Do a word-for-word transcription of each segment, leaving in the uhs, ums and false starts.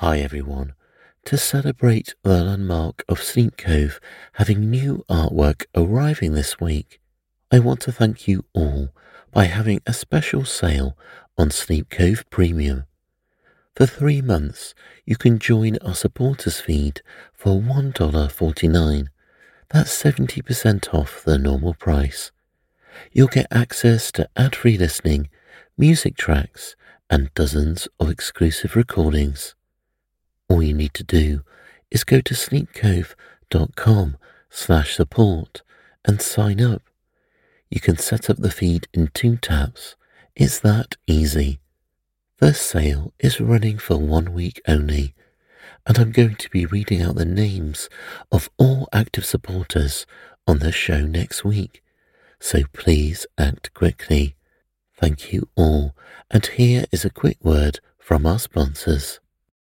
Hi everyone. To celebrate the landmark of Sleep Cove having new artwork arriving this week, I want to thank you all by having a special sale on Sleep Cove Premium. For three months, you can join our supporters feed for one dollar forty-nine. That's seventy percent off the normal price. You'll get access to ad-free listening, music tracks, and dozens of exclusive recordings. All you need to do is go to sleepcove.com slash support and sign up. You can set up the feed in two taps. It's that easy. The sale is running for one week only, and I'm going to be reading out the names of all active supporters on the show next week, so please act quickly. Thank you all, and here is a quick word from our sponsors.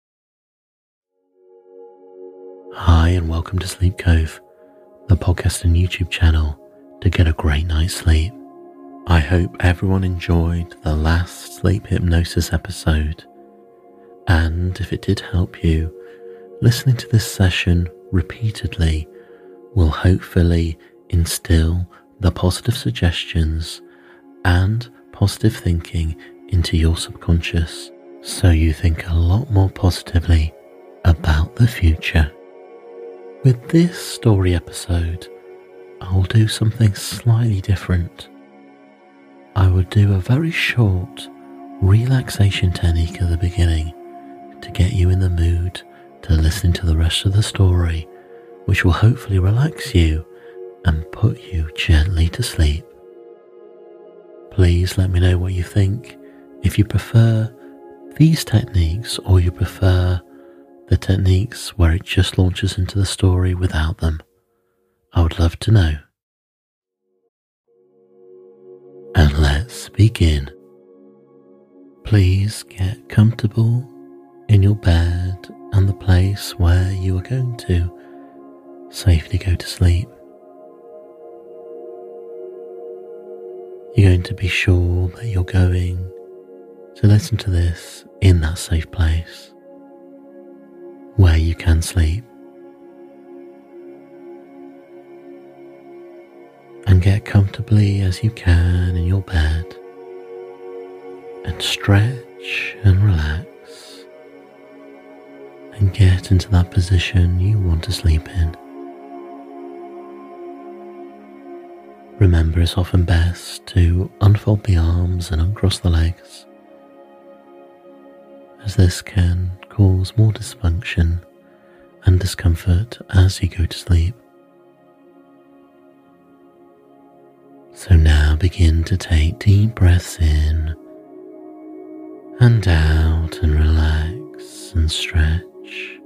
Hi and welcome to Sleep Cove, the podcast and YouTube channel to get a great night's sleep. I hope everyone enjoyed the last sleep hypnosis episode, and if it did help you, listening to this session repeatedly will hopefully instill the positive suggestions and positive thinking into your subconscious, so you think a lot more positively about the future. With this story episode, I'll do something slightly different. I will do a very short relaxation technique at the beginning to get you in the mood to listen to the rest of the story, which will hopefully relax you and put you gently to sleep. Please let me know what you think, if you prefer these techniques or you prefer the techniques where it just launches into the story without them. I would love to know. And let's begin. Please get comfortable in your bed and the place where you are going to safely go to sleep. You're going to be sure that you're going to listen to this in that safe place where you can sleep, and get comfortably as you can in your bed and stretch and relax and get into that position you want to sleep in. Remember, it's often best to unfold the arms and uncross the legs, as this can cause more dysfunction and discomfort as you go to sleep. So now begin to take deep breaths in and out and relax and stretch,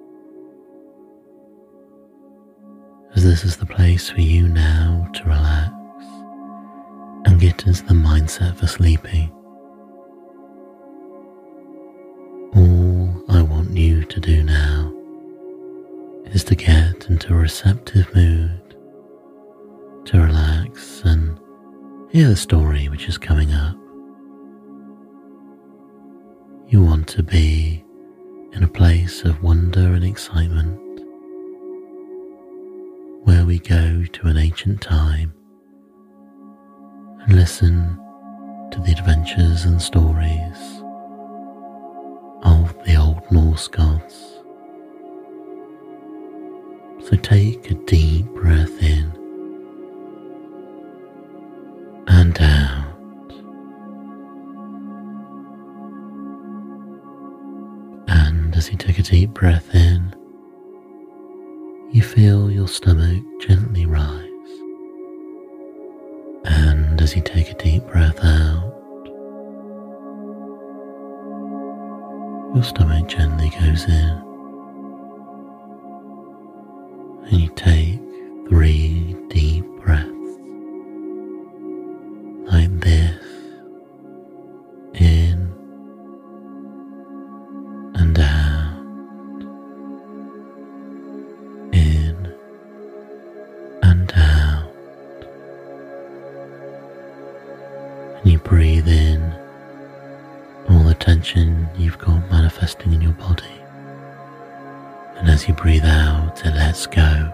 as this is the place for you now to relax and get into the mindset for sleeping. All I want you to do now is to get into a receptive mood, to relax and hear the story which is coming up. You want to be in a place of wonder and excitement, where we go to an ancient time and listen to the adventures and stories of the old Norse gods. So take a deep breath in and out, and as you take a deep breath in, you feel your stomach gently rise, and as you take a deep breath out, your stomach gently goes in, and you take three deep breaths like this, in and out, in and out, and you breathe in all the tension you've got manifesting in your body, as you breathe out, it lets go,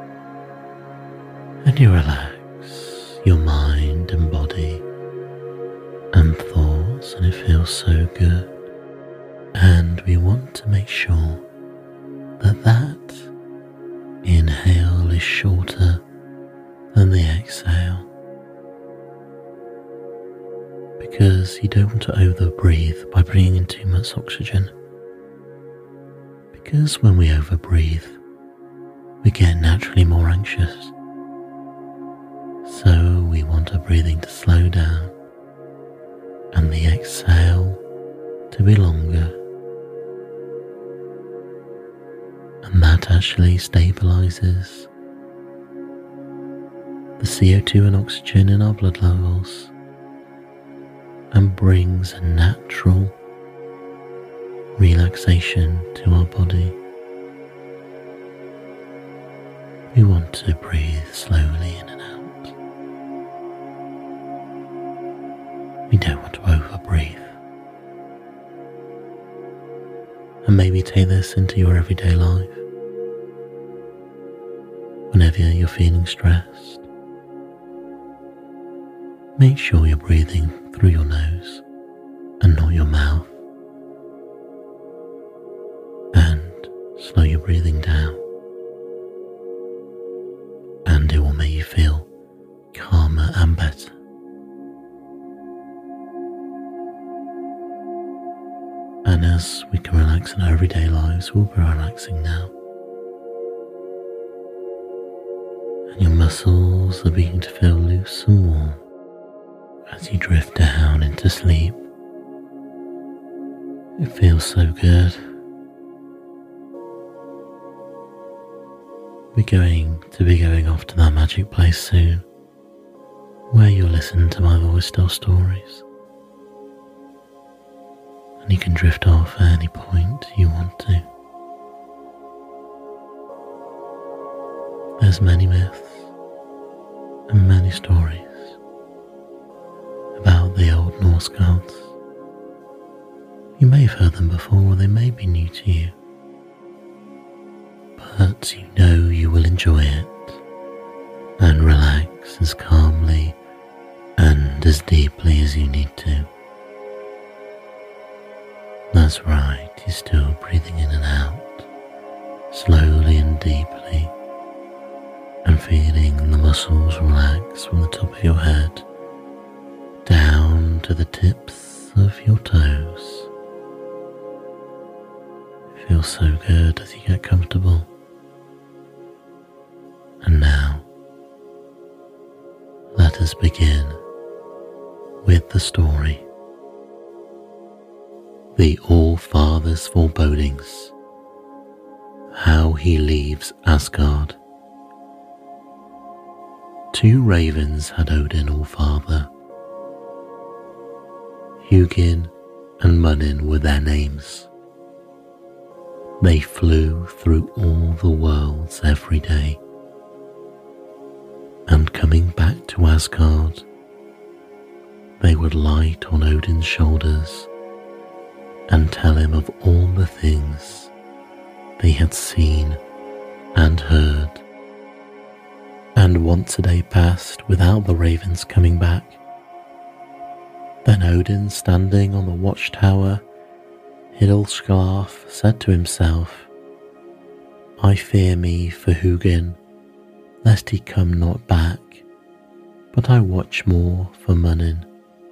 and you relax your mind and body and thoughts, and it feels so good. And we want to make sure that that inhale is shorter than the exhale, because you don't want to overbreathe by bringing in too much oxygen. Because when we overbreathe, we get naturally more anxious. So we want our breathing to slow down and the exhale to be longer. And that actually stabilizes the C O two and oxygen in our blood levels and brings a natural relaxation to our body. We want to breathe slowly in and out. We don't want to overbreathe. And maybe take this into your everyday life. Whenever you're feeling stressed, make sure you're breathing through your nose and not your mouth. Slow your breathing down, and it will make you feel calmer and better. And as we can relax in our everyday lives, we'll be relaxing now. And your muscles are beginning to feel loose and warm as you drift down into sleep. It feels so good. We're going to be going off to that magic place soon, where you'll listen to my voice tell stories. And you can drift off at any point you want to. There's many myths and many stories about the old Norse gods. You may have heard them before, or they may be new to you. But you know you will enjoy it and relax as calmly and as deeply as you need to. That's right, you're still breathing in and out, slowly and deeply, and feeling the muscles relax from the top of your head down to the tips of your toes. It feels so good as you get comfortable. And now, let us begin with the story. The All-Father's Forebodings. How he leaves Asgard. Two ravens had Odin All-Father. Hugin and Munin were their names. They flew through all the worlds every day. And coming back to Asgard, they would light on Odin's shoulders and tell him of all the things they had seen and heard. And once a day passed without the ravens coming back. Then Odin, standing on the watchtower, Hildiskarf, said to himself, I fear me for Hugin, lest he come not back, but I watch more for Munin.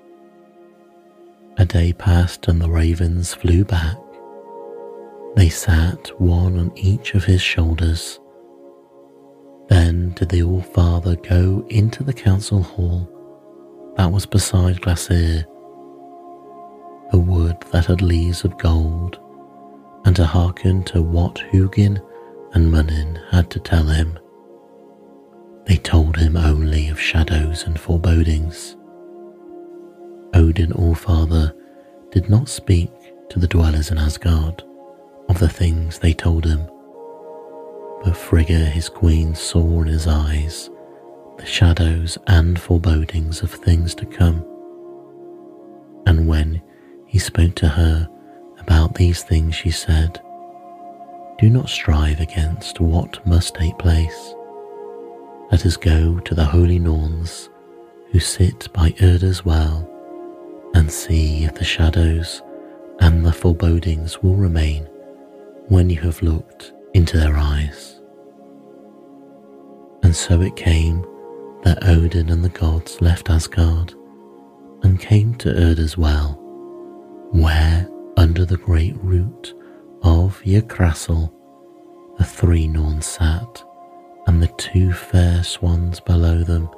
A day passed and the ravens flew back. They sat one on each of his shoulders. Then did the All-Father go into the council hall that was beside Glasir, the wood that had leaves of gold, and to hearken to what Hugin and Munin had to tell him. They told him only of shadows and forebodings. Odin All-Father did not speak to the dwellers in Asgard of the things they told him, but Frigga his queen saw in his eyes the shadows and forebodings of things to come. And when he spoke to her about these things, she said, Do not strive against what must take place. Let us go to the holy Norns who sit by Urda's well and see if the shadows and the forebodings will remain when you have looked into their eyes. And so it came that Odin and the gods left Asgard and came to Urda's well, where, under the great root of Yggdrasil, the three Norns sat, and the two fair swans below them.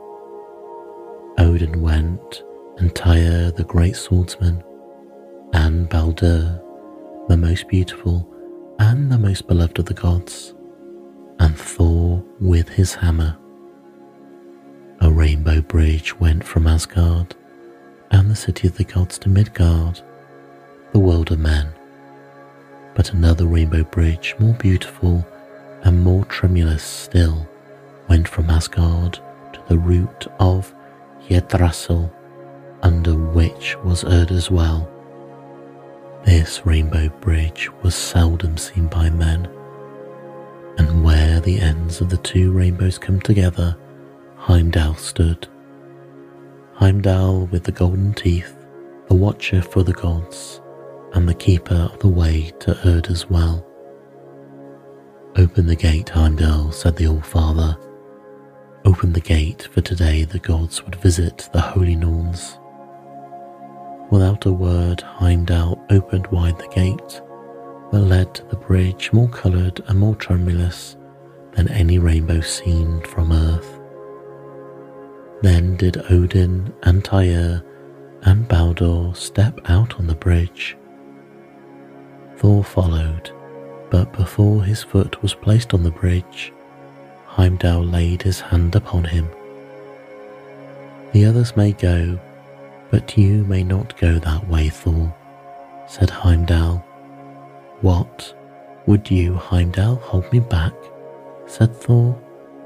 Odin went, and Tyr, the great swordsman, and Baldur, the most beautiful and the most beloved of the gods, and Thor with his hammer. A rainbow bridge went from Asgard and the city of the gods to Midgard, the world of men. But another rainbow bridge, more beautiful and more tremulous still, went from Asgard to the root of Yggdrasil, under which was Urda's well. This rainbow bridge was seldom seen by men, and where the ends of the two rainbows come together, Heimdall stood. Heimdall with the golden teeth, the watcher for the gods, and the keeper of the way to Urda's well. Open the gate, Heimdall, said the All-Father. Open the gate, for today the gods would visit the holy Norns. Without a word, Heimdall opened wide the gate that led to the bridge, more coloured and more tremulous than any rainbow seen from earth. Then did Odin and Tyr and Baldur step out on the bridge. Thor followed, but before his foot was placed on the bridge, Heimdall laid his hand upon him. The others may go, but you may not go that way, Thor, said Heimdall. What? Would you, Heimdall, hold me back? Said Thor.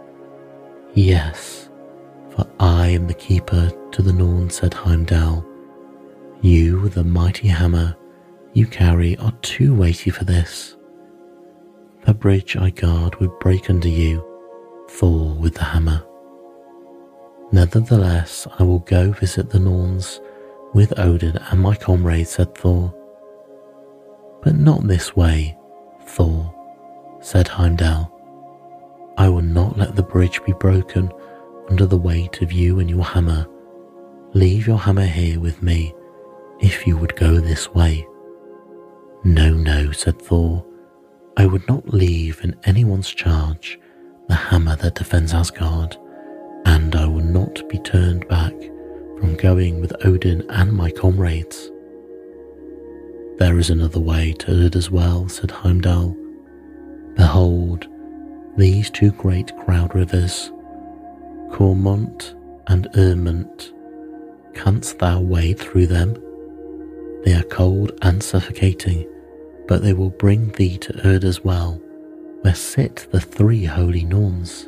Yes, for I am the keeper to the Norn, said Heimdall. You with the mighty hammer you carry are too weighty for this. The bridge I guard would break under you, Thor with the hammer. Nevertheless, I will go visit the Norns with Odin and my comrades, said Thor. But not this way, Thor, said Heimdall. I will not let the bridge be broken under the weight of you and your hammer. Leave your hammer here with me, if you would go this way. No, no, said Thor. I would not leave in anyone's charge the hammer that defends Asgard, and I will not be turned back from going with Odin and my comrades. There is another way to Urda's well, said Heimdall. Behold, these two great cloud rivers, Cormont and Ermont. Canst thou wade through them? They are cold and suffocating, but they will bring thee to Urda's well, where sit the three holy Norns.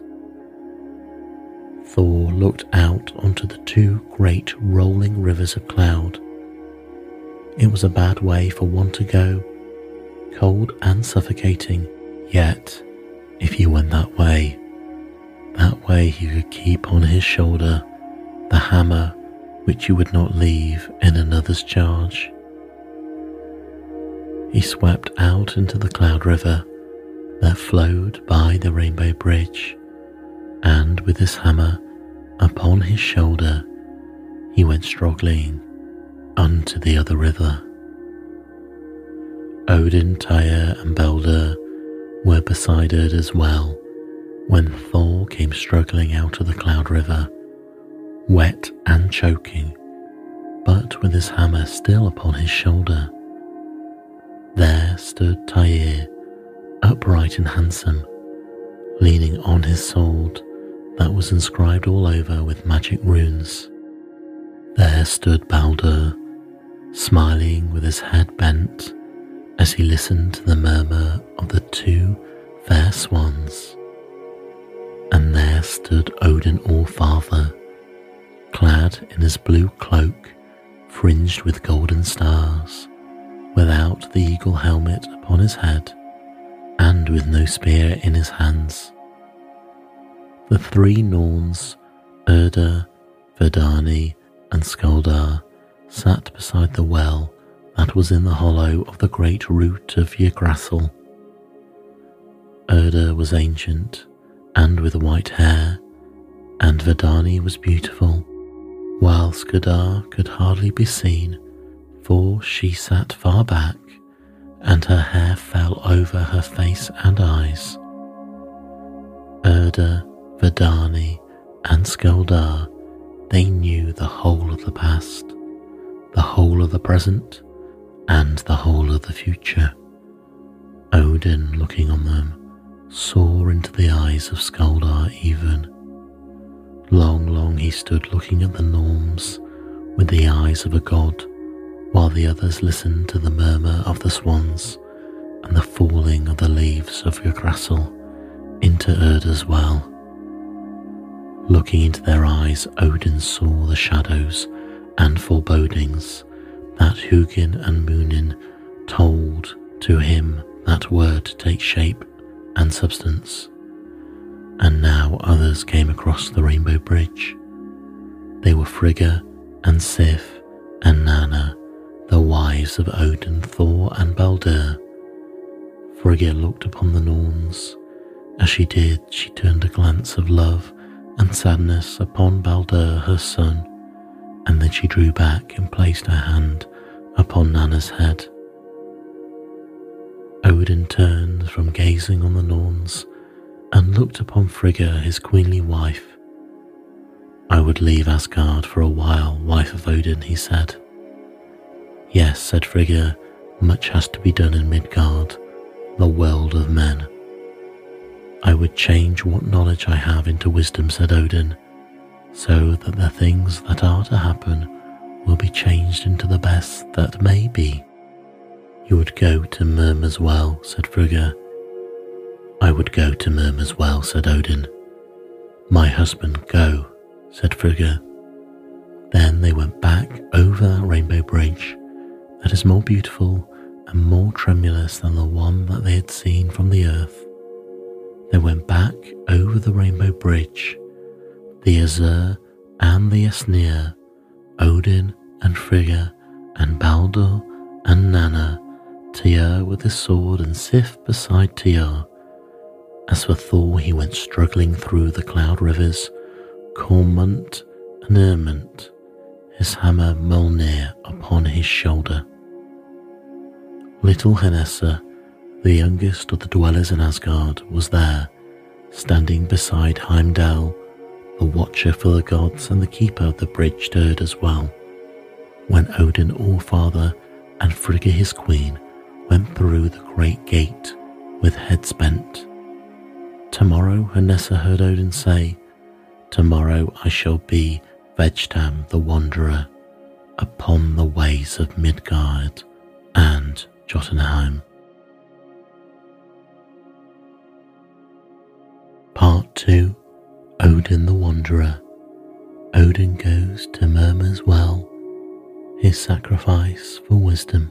Thor looked out onto the two great rolling rivers of cloud. It was a bad way for one to go, cold and suffocating, yet if he went that way, that way he could keep on his shoulder the hammer which you would not leave in another's charge. He swept out into the cloud river that flowed by the rainbow bridge, and with his hammer upon his shoulder, he went struggling unto the other river. Odin, Tyr, and Baldur were beside it as well when Thor came struggling out of the cloud river, wet and choking, but with his hammer still upon his shoulder. There stood Tyr, upright and handsome, leaning on his sword that was inscribed all over with magic runes. There stood Baldur, smiling with his head bent as he listened to the murmur of the two fair swans. And there stood Odin All-Father, clad in his blue cloak fringed with golden stars, without the eagle helmet upon his head, and and with no spear in his hands. The three Norns, Erda, Verdani, and Skaldar, sat beside the well that was in the hollow of the great root of Yggdrasil. Erda was ancient and with white hair, and Verdani was beautiful, while Skaldar could hardly be seen, for she sat far back, and her hair fell over her face and eyes. Erda, Verdani, and Skaldar, they knew the whole of the past, the whole of the present, and the whole of the future. Odin, looking on them, saw into the eyes of Skaldar even. Long, long he stood looking at the Norns with the eyes of a god, while the others listened to the murmur of the swans and the falling of the leaves of Yggdrasil into Erda's well. Looking into their eyes, Odin saw the shadows and forebodings that Hugin and Munin told to him that were to take shape and substance. And now others came across the rainbow bridge. They were Frigga and Sif and Nanna, the wives of Odin, Thor, and Baldur. Frigga looked upon the Norns. As she did, she turned a glance of love and sadness upon Baldur, her son, and then she drew back and placed her hand upon Nanna's head. Odin turned from gazing on the Norns and looked upon Frigga, his queenly wife. "I would leave Asgard for a while, wife of Odin," he said. "Yes," said Frigga, "much has to be done in Midgard, the world of men." "I would change what knowledge I have into wisdom," said Odin, "so that the things that are to happen will be changed into the best that may be." "You would go to Myrmir's well," said Frigga. "I would go to Myrmir's well," said Odin. "My husband, go," said Frigga. Then they went back over that rainbow bridge that is more beautiful and more tremulous than the one that they had seen from the earth. They went back over the rainbow bridge, the Azur and the Asnir, Odin and Frigga and Baldur and Nanna, Tyr with his sword and Sif beside Tyr. As for Thor, he went struggling through the cloud rivers, Kormund and Ermund, his hammer Mjolnir upon his shoulder. Little Hennessa, the youngest of the dwellers in Asgard, was there, standing beside Heimdall, the watcher for the gods and the keeper of the bridge to Erda's well, when Odin Allfather and Frigga his queen went through the great gate with heads bent. "Tomorrow," Hennessa heard Odin say, "tomorrow I shall be Vegtam the Wanderer upon the ways of Midgard and Jotunheim." Part two. Odin the Wanderer. Odin goes to Myrmir's well, his sacrifice for wisdom.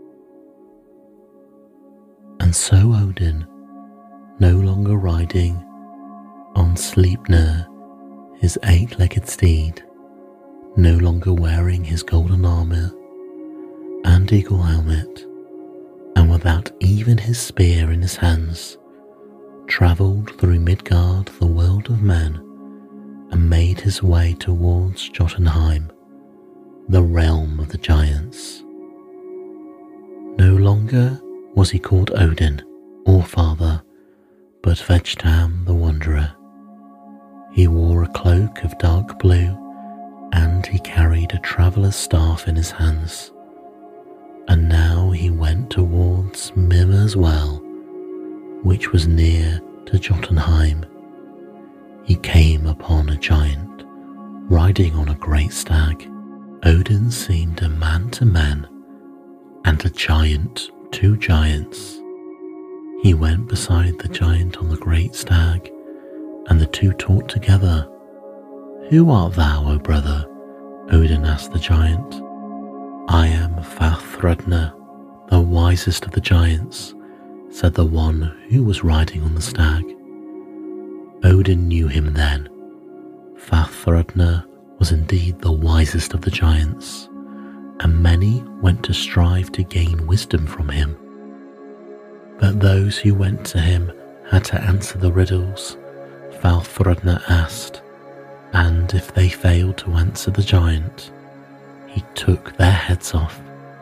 And so Odin, no longer riding on Sleipnir, his eight-legged steed, no longer wearing his golden armour and eagle helmet, and without even his spear in his hands, travelled through Midgard, the world of men, and made his way towards Jotunheim, the realm of the giants. No longer was he called Odin, Allfather, but Vegtam the Wanderer. He wore a cloak of dark blue, and he carried a traveller's staff in his hands. And now he went towards Myrmir's well, which was near to Jotunheim. He came upon a giant, riding on a great stag. Odin seemed a man to men, and a giant to giants. He went beside the giant on the great stag, and the two talked together. "Who art thou, O brother?" Odin asked the giant. "I am Vafthrudner, the wisest of the giants," said the one who was riding on the stag. Odin knew him then. Vafthrudner was indeed the wisest of the giants, and many went to strive to gain wisdom from him. But those who went to him had to answer the riddles Vafthrudner asked, and if they failed to answer the giant, he took their heads off.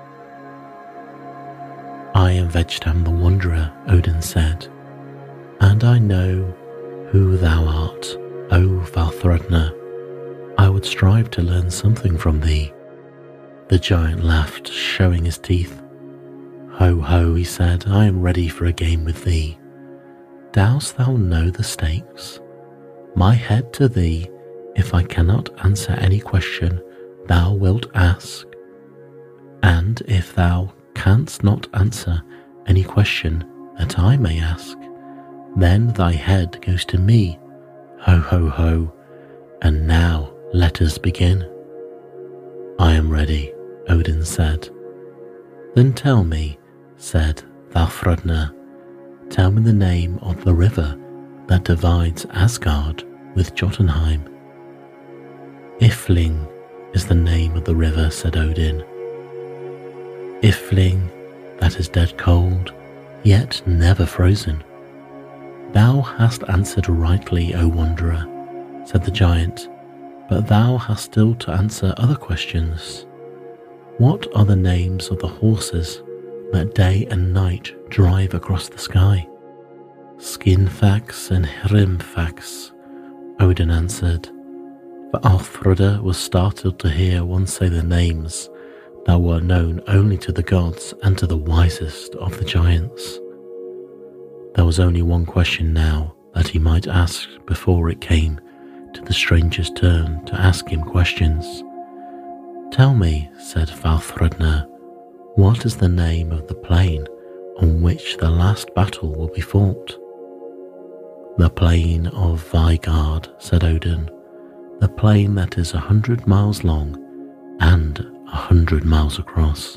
I am Vegtam the Wanderer, Odin said, and I know who thou art, O Vafthrudner. I would strive to learn something from thee. The giant laughed, showing his teeth. Ho, ho, he said, I am ready for a game with thee. Dost thou know the stakes? My head to thee, if I cannot answer any question thou wilt ask, and if thou canst not answer any question that I may ask, then thy head goes to me. Ho, ho, ho, and now let us begin. I am ready, Odin said. Then tell me, said Vafthrudner, tell me the name of the river that divides Asgard with Jotunheim. Ifling is the name of the river, said Odin. Ifling, that is dead cold, yet never frozen. Thou hast answered rightly, O Wanderer, said the giant, but thou hast still to answer other questions. What are the names of the horses that day and night drive across the sky? Skinfax and Hrimfax, Odin answered. But Vafthrudner was startled to hear one say the names that were known only to the gods and to the wisest of the giants. There was only one question now that he might ask before it came to the stranger's turn to ask him questions. Tell me, said Vafthrudner, what is the name of the plain on which the last battle will be fought? The plain of Vigard, said Odin, the plain that is a hundred miles long and a hundred miles across.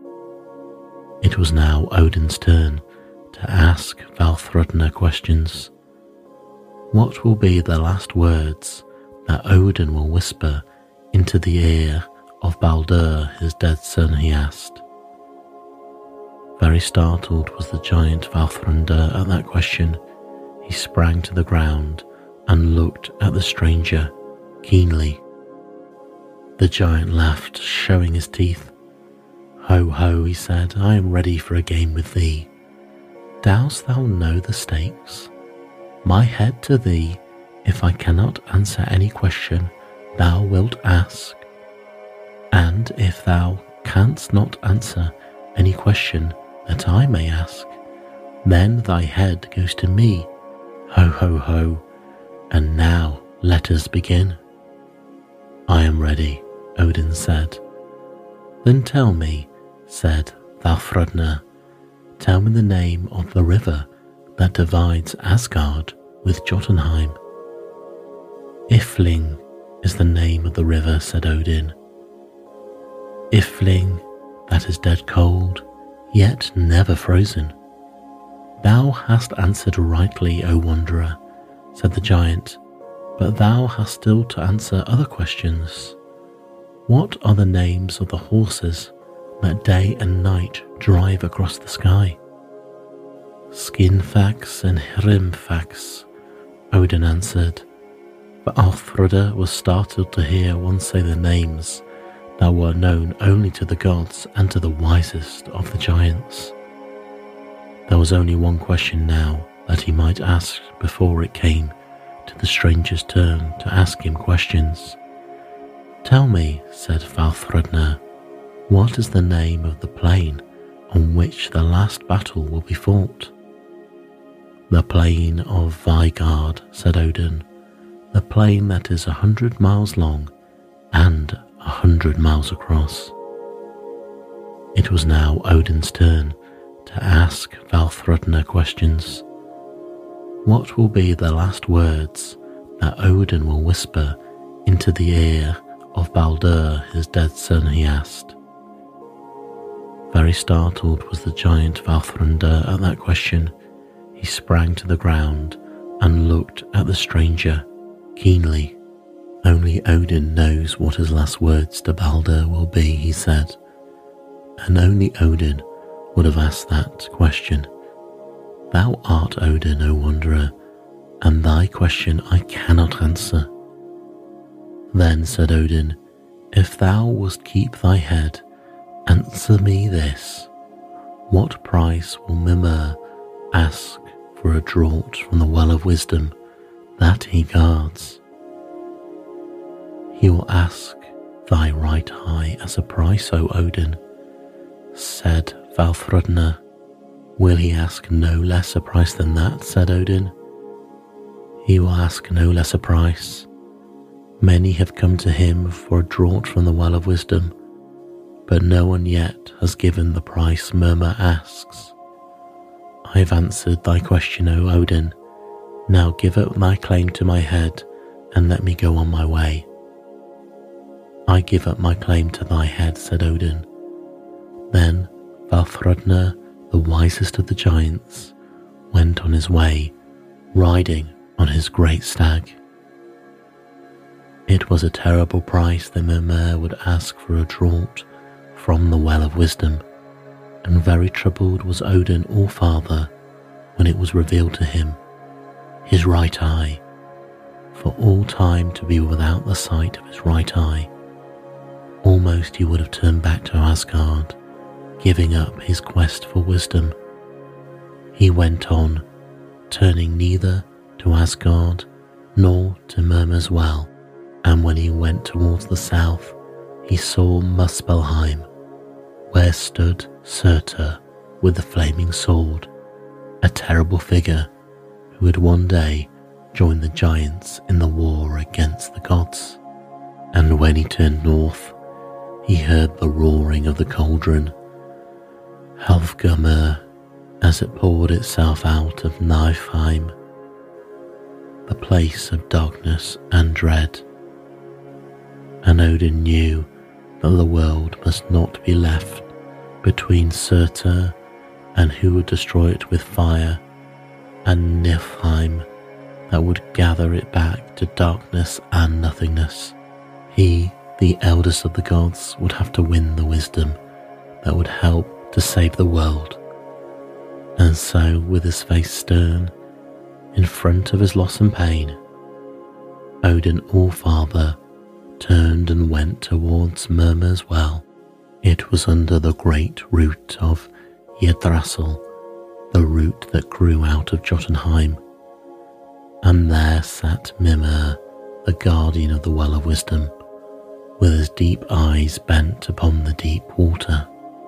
It was now Odin's turn to ask Vafthrudner questions. What will be the last words that Odin will whisper into the ear of Baldur, his dead son, he asked. Very startled was the giant Vafthrudner at that question. He sprang to the ground and looked at the stranger keenly. The giant laughed, showing his teeth. Ho, ho, he said, I am ready for a game with thee. Dost thou know the stakes? My head to thee, if I cannot answer any question thou wilt ask, and if thou canst not answer any question that I may ask, then thy head goes to me. Ho, ho, ho, and now let us begin. I am ready, Odin said. Then tell me, said Vafthrudner, tell me the name of the river that divides Asgard with Jotunheim. Ifling is the name of the river, said Odin. Ifling, that is dead cold, yet never frozen. Thou hast answered rightly, O Wanderer, said the giant, but thou hast still to answer other questions. What are the names of the horses that day and night drive across the sky? Skinfax and Hrimfax, Odin answered. But Vafthrudner was startled to hear one say the names that were known only to the gods and to the wisest of the giants. There was only one question now that he might ask before it came to the stranger's turn to ask him questions. Tell me, said Vafthrudner, what is the name of the plain on which the last battle will be fought? The plain of Vigard, said Odin, the plain that is a hundred miles long and a hundred miles across. It was now Odin's turn to ask Vafthrudner questions. What will be the last words that Odin will whisper into the ear of Baldur, his dead son, he asked. Very startled was the giant Valthrunda at that question. He sprang to the ground and looked at the stranger keenly. Only Odin knows what his last words to Balder will be, he said, and only Odin would have asked that question. Thou art Odin, O wanderer, and thy question I cannot answer. Then said Odin, if thou wouldst keep thy head, answer me this. What price will Mimir ask for a draught from the well of wisdom that he guards? He will ask thy right eye as a price, O Odin, said Valthrudner. Will he ask no less a price than that, said Odin. He will ask no less a price. Many have come to him for a draught from the well of wisdom, but no one yet has given the price Mimir asks. I have answered thy question, O Odin. Now give up thy claim to my head, and let me go on my way. I give up my claim to thy head, said Odin. Then Valthrudner, the wisest of the giants, went on his way, riding on his great stag. It was a terrible price that Mimir would ask for a draught from the well of wisdom, and very troubled was Odin All-Father when it was revealed to him, his right eye, for all time to be without the sight of his right eye. Almost he would have turned back to Asgard, giving up his quest for wisdom. He went on, turning neither to Asgard nor to Mimir's well, and when he went towards the south, he saw Muspelheim, where stood Surtur with the flaming sword, a terrible figure who had one day joined the giants in the war against the gods. And when he turned north, he heard the roaring of the cauldron, Helfgamur, as it poured itself out of Niflheim, the place of darkness and dread. And Odin knew that the world must not be left between Surtur and who would destroy it with fire, and Niflheim that would gather it back to darkness and nothingness. He, the eldest of the gods, would have to win the wisdom that would help to save the world. And so, with his face stern, in front of his loss and pain, Odin All-Father turned and went towards Mimir's well. It was under the great root of Yggdrasil, the root that grew out of Jotunheim, and there sat Mimir, the guardian of the well of wisdom, with his deep eyes bent upon the deep water.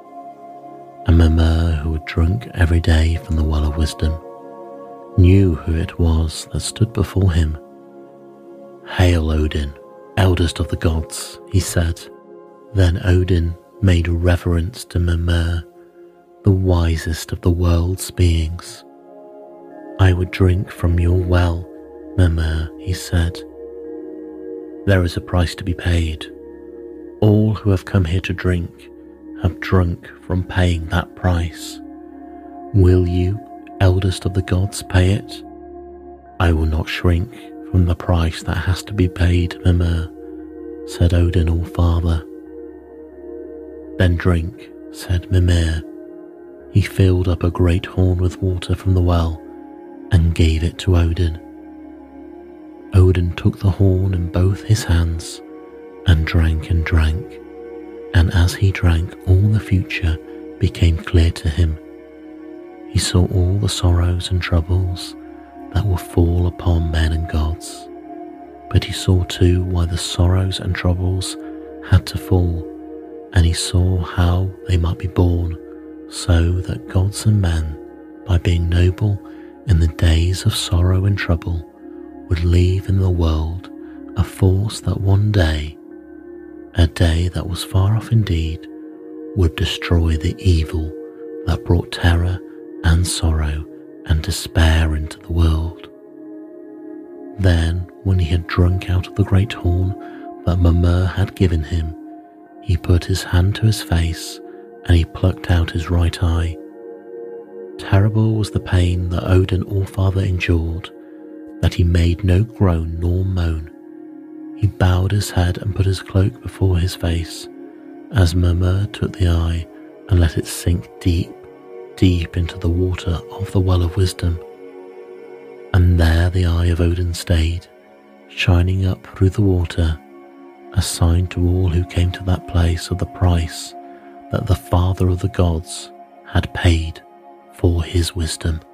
And Mimir, who had drunk every day from the well of wisdom, knew who it was that stood before him. Hail, Odin, eldest of the gods, he said. Then Odin made reverence to Mimir, the wisest of the world's beings. I would drink from your well, Mimir, he said. There is a price to be paid. All who have come here to drink have drunk from paying that price. Will you, eldest of the gods, pay it? I will not shrink from the price that has to be paid, Mimir, said Odin All-Father. Then drink, said Mimir. He filled up a great horn with water from the well and gave it to Odin. Odin took the horn in both his hands and drank and drank, and as he drank, all the future became clear to him. He saw all the sorrows and troubles that will fall upon men and gods, but he saw too why the sorrows and troubles had to fall, and he saw how they might be borne, so that gods and men, by being noble in the days of sorrow and trouble, would leave in the world a force that one day, a day that was far off indeed, would destroy the evil that brought terror and sorrow and despair into the world. Then, when he had drunk out of the great horn that Mimir had given him, he put his hand to his face and he plucked out his right eye. Terrible was the pain that Odin Allfather endured, that he made no groan nor moan. He bowed his head and put his cloak before his face, as Mimir took the eye and let it sink deep, deep into the water of the Well of Wisdom. And there the eye of Odin stayed, shining up through the water, a sign to all who came to that place of the price that the Father of the gods had paid for his wisdom.